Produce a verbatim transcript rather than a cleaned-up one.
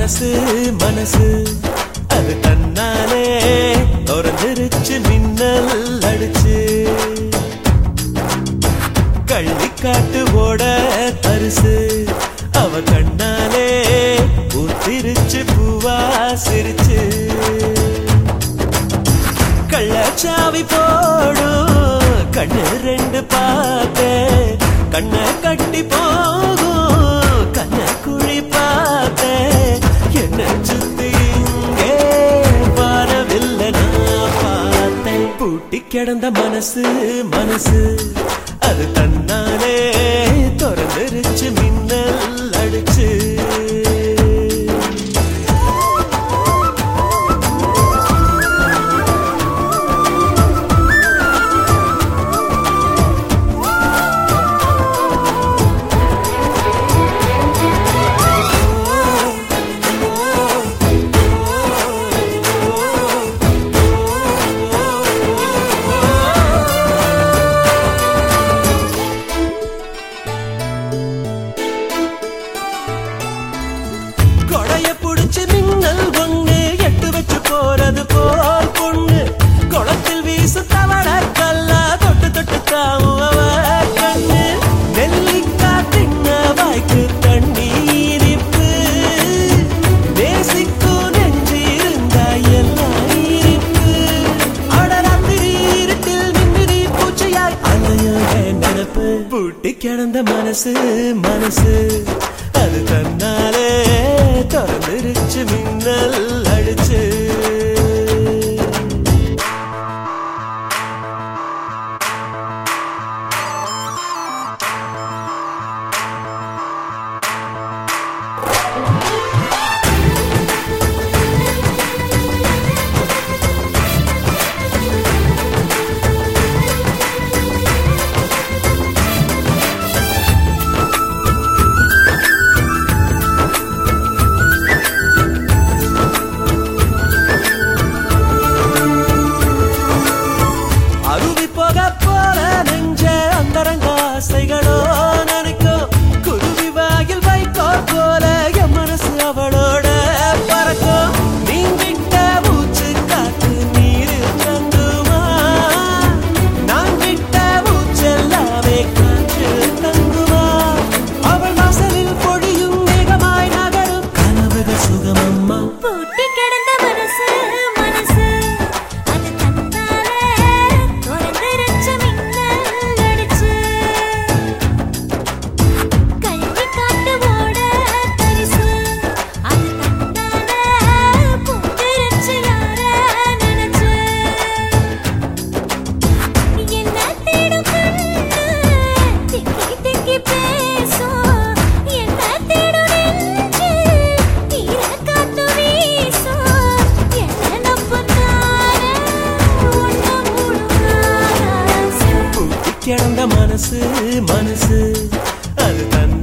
மனசு மனசு அது தன்னாலே திறந்துருச்சு மின்னல் அடிச்சு கள்ளிக்காட்டு ஓட தரிசு அவ கண்ணாலே ஊத்திருச்சு பூவா சிரிச்சு கள்ளச்சாவி போடும் கண்ணு ரெண்டு பார்த்த கண்ண கட்டி போகும் கண்ண குழி பார்த்த என்ன சுத்தி இங்கே வரவில்லை நான் பார்த்தேன் பூட்டி கிடந்த மனசு மனசு அது தன்னாலே திறந்துருச்சு மின்னல் அடிச்சு போறது போல் பொண்ணு குளத்தில் வீசு தவற கல்லா தொட்டு தொட்டு தாவும் அவ கண்ணு நெல்லிக்கா தின்ன வாய்க்கு தண்ணீரிப்பு நேசிக்கும் நெஞ்சு இருந்தா எல்லாம் இருப்பு அடராத்திரி இருட்டில் மின்னிடி பூச்சியாய் அலையோட நினப்பு பூட்டி கிடந்த மனசு மனசு அது தன்னாலே திறந்துருச்சு மின்னல் அடிச்சு ஆசைகளோ நினைக்கும் குருவி வாயில் வைக்கோ போல என் மனசு அவளோட பறக்கும் நீங்கிட்ட மூச்சு காத்து நீரில் தங்குமா நான் விட்ட மூச்செல்லாமே காற்று தங்குமா அவள் வாசலில் பொழியும் மேகமாய் நகரும் கனவுகள் சுகமம்மா பூட்டி கிடந்த மனசு மனசு அது தன்னாலே திறந்துருச்சு மின்னல் அடிச்சு கிடந்த மனசு மனசு அது தன்